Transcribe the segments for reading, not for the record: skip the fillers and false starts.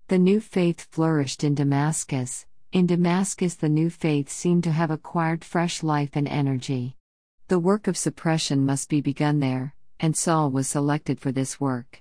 The new faith flourished in Damascus. In Damascus, the new faith seemed to have acquired fresh life and energy. The work of suppression must be begun there, and Saul was selected for this work.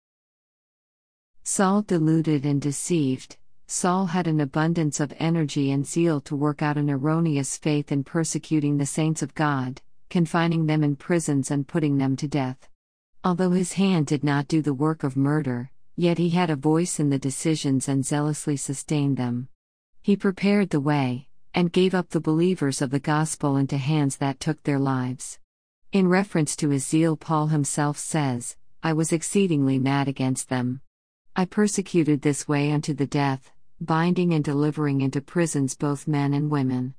Saul deluded and deceived. Saul had an abundance of energy and zeal to work out an erroneous faith in persecuting the saints of God, confining them in prisons and putting them to death. Although his hand did not do the work of murder, yet he had a voice in the decisions and zealously sustained them. He prepared the way, and gave up the believers of the gospel into hands that took their lives. In reference to his zeal, Paul himself says, "I was exceedingly mad against them. I persecuted this way unto the death, binding and delivering into prisons both men and women."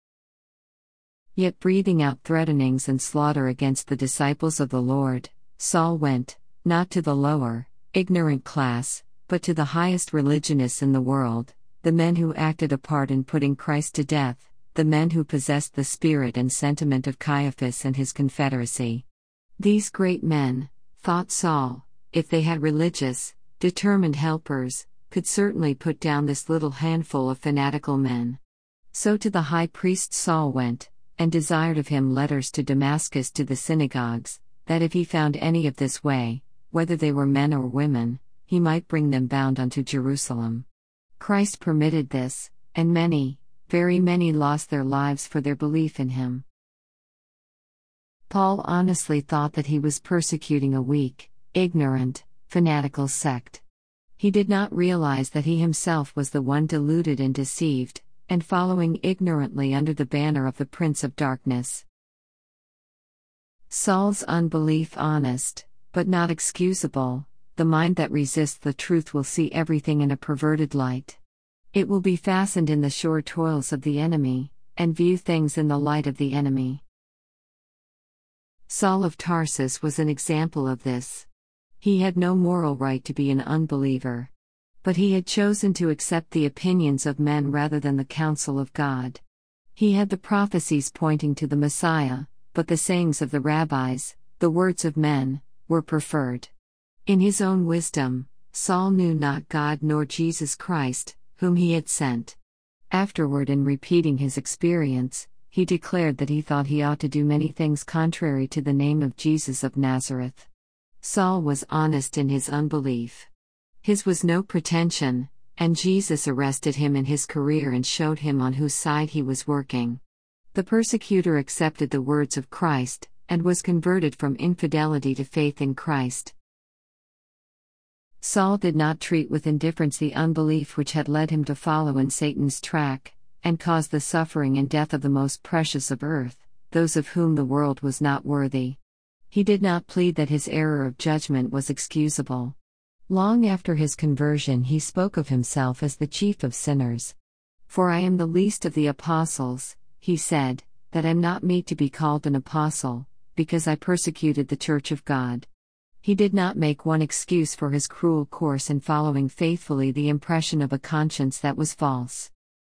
Yet breathing out threatenings and slaughter against the disciples of the Lord, Saul went, not to the lower, ignorant class, but to the highest religionists in the world, the men who acted a part in putting Christ to death, the men who possessed the spirit and sentiment of Caiaphas and his confederacy. These great men, thought Saul, if they had religious, determined helpers, could certainly put down this little handful of fanatical men. So to the high priest Saul went, and desired of him letters to Damascus to the synagogues, that if he found any of this way, whether they were men or women, he might bring them bound unto Jerusalem. Christ permitted this, and many, very many lost their lives for their belief in him. Paul honestly thought that he was persecuting a weak, ignorant, fanatical sect. He did not realize that he himself was the one deluded and deceived, and following ignorantly under the banner of the Prince of Darkness. Saul's unbelief honest, but not excusable. The mind that resists the truth will see everything in a perverted light. It will be fastened in the sure toils of the enemy, and view things in the light of the enemy. Saul of Tarsus was an example of this. He had no moral right to be an unbeliever. But he had chosen to accept the opinions of men rather than the counsel of God. He had the prophecies pointing to the Messiah, but the sayings of the rabbis, the words of men, were preferred. In his own wisdom, Saul knew not God nor Jesus Christ, whom he had sent. Afterward, in repeating his experience, he declared that he thought he ought to do many things contrary to the name of Jesus of Nazareth. Saul was honest in his unbelief. His was no pretension, and Jesus arrested him in his career and showed him on whose side he was working. The persecutor accepted the words of Christ, and was converted from infidelity to faith in Christ. Saul did not treat with indifference the unbelief which had led him to follow in Satan's track, and caused the suffering and death of the most precious of earth, those of whom the world was not worthy. He did not plead that his error of judgment was excusable. Long after his conversion, he spoke of himself as the chief of sinners. "For I am the least of the apostles," he said, "that am not meet to be called an apostle, because I persecuted the church of God." He did not make one excuse for his cruel course in following faithfully the impression of a conscience that was false.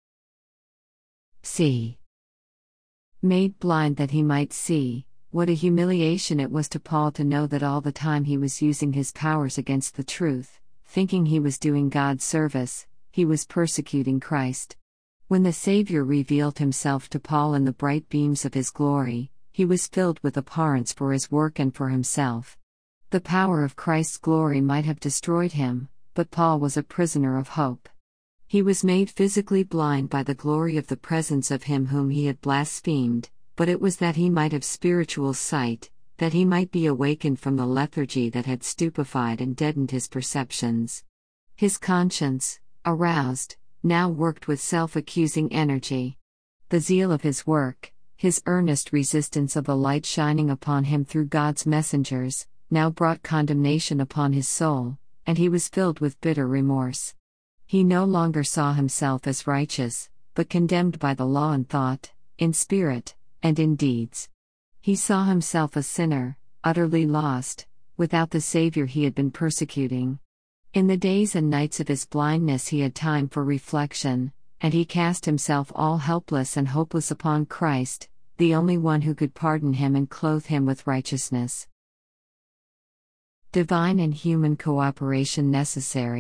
C. Made blind that he might see. What a humiliation it was to Paul to know that all the time he was using his powers against the truth, thinking he was doing God's service, he was persecuting Christ. When the Savior revealed himself to Paul in the bright beams of his glory, he was filled with abhorrence for his work and for himself. The power of Christ's glory might have destroyed him, but Paul was a prisoner of hope. He was made physically blind by the glory of the presence of him whom he had blasphemed, but it was that he might have spiritual sight, that he might be awakened from the lethargy that had stupefied and deadened his perceptions. His conscience, aroused, now worked with self-accusing energy. The zeal of his work, his earnest resistance of the light shining upon him through God's messengers, now brought condemnation upon his soul, and he was filled with bitter remorse. He no longer saw himself as righteous, but condemned by the law in thought, in spirit, and in deeds. He saw himself a sinner, utterly lost, without the Savior he had been persecuting. In the days and nights of his blindness he had time for reflection, and he cast himself all helpless and hopeless upon Christ, the only one who could pardon him and clothe him with righteousness. Divine and human cooperation necessary.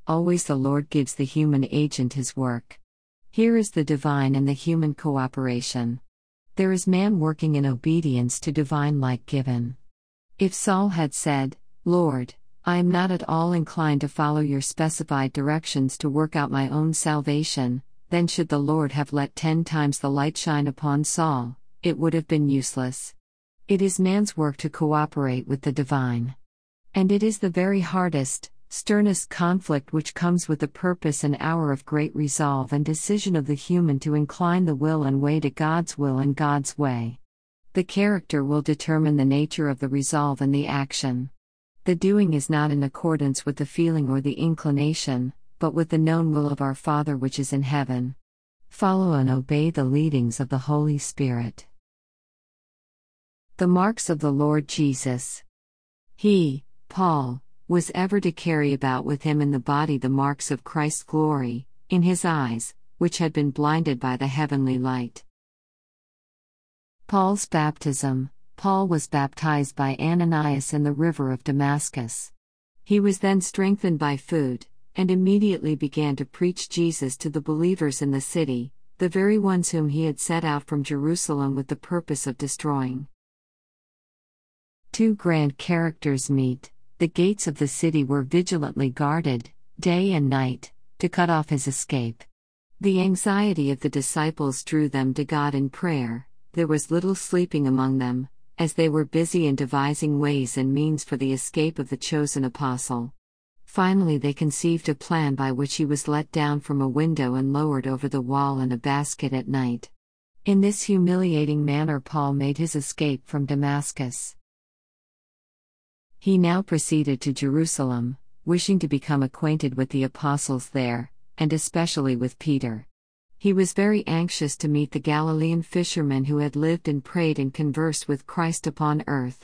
always the Lord gives the human agent his work. Here is the divine and the human cooperation. There is man working in obedience to divine light given. If Saul had said, "Lord, I am not at all inclined to follow your specified directions to work out my own salvation," then should the Lord have let 10 times the light shine upon Saul, it would have been useless. It is man's work to cooperate with the divine. And it is the very hardest, sternest conflict which comes with the purpose and hour of great resolve and decision of the human to incline the will and way to God's will and God's way. The character will determine the nature of the resolve and the action. The doing is not in accordance with the feeling or the inclination, but with the known will of our Father which is in heaven. Follow and obey the leadings of the Holy Spirit. The marks of the Lord Jesus. He, Paul, was ever to carry about with him in the body the marks of Christ's glory, in his eyes, which had been blinded by the heavenly light. Paul's baptism. Paul was baptized by Ananias in the river of Damascus. He was then strengthened by food, and immediately began to preach Jesus to the believers in the city, the very ones whom he had set out from Jerusalem with the purpose of destroying. Two grand characters meet. The gates of the city were vigilantly guarded, day and night, to cut off his escape. The anxiety of the disciples drew them to God in prayer. There was little sleeping among them, as they were busy in devising ways and means for the escape of the chosen apostle. Finally, they conceived a plan by which he was let down from a window and lowered over the wall in a basket at night. In this humiliating manner, Paul made his escape from Damascus. He now proceeded to Jerusalem, wishing to become acquainted with the apostles there, and especially with Peter. He was very anxious to meet the Galilean fishermen who had lived and prayed and conversed with Christ upon earth.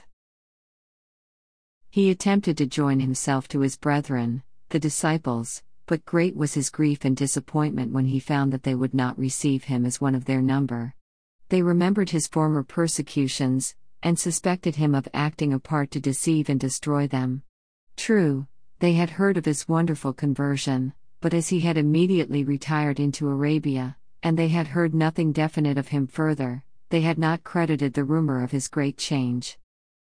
He attempted to join himself to his brethren, the disciples, but great was his grief and disappointment when he found that they would not receive him as one of their number. They remembered his former persecutions, and suspected him of acting a part to deceive and destroy them. True, they had heard of his wonderful conversion, but as he had immediately retired into Arabia, and they had heard nothing definite of him further, they had not credited the rumor of his great change.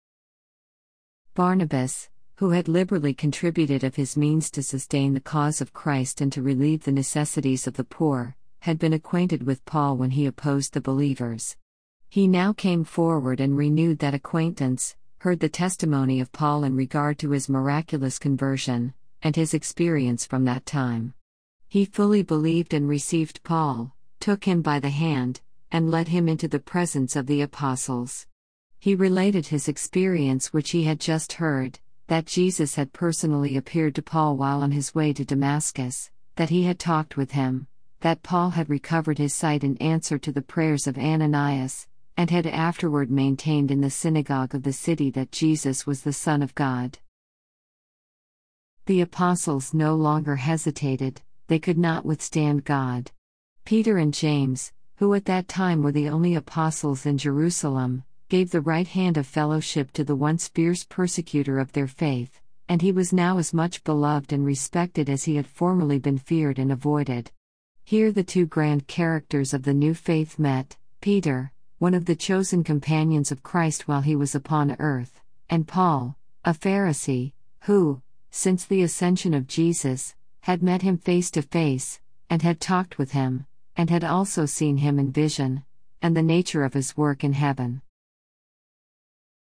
Barnabas, who had liberally contributed of his means to sustain the cause of Christ and to relieve the necessities of the poor, had been acquainted with Paul when he opposed the believers. He now came forward and renewed that acquaintance, heard the testimony of Paul in regard to his miraculous conversion, and his experience from that time. He fully believed and received Paul, took him by the hand, and led him into the presence of the apostles. He related his experience which he had just heard, that Jesus had personally appeared to Paul while on his way to Damascus, that he had talked with him, that Paul had recovered his sight in answer to the prayers of Ananias, and had afterward maintained in the synagogue of the city that Jesus was the Son of God. The apostles no longer hesitated, they could not withstand God. Peter and James, who at that time were the only apostles in Jerusalem, gave the right hand of fellowship to the once fierce persecutor of their faith, and he was now as much beloved and respected as he had formerly been feared and avoided. Here the two grand characters of the new faith met, Peter, one of the chosen companions of Christ while he was upon earth, and Paul, a Pharisee, who, since the ascension of Jesus, had met him face to face, and had talked with him, and had also seen him in vision, and the nature of his work in heaven.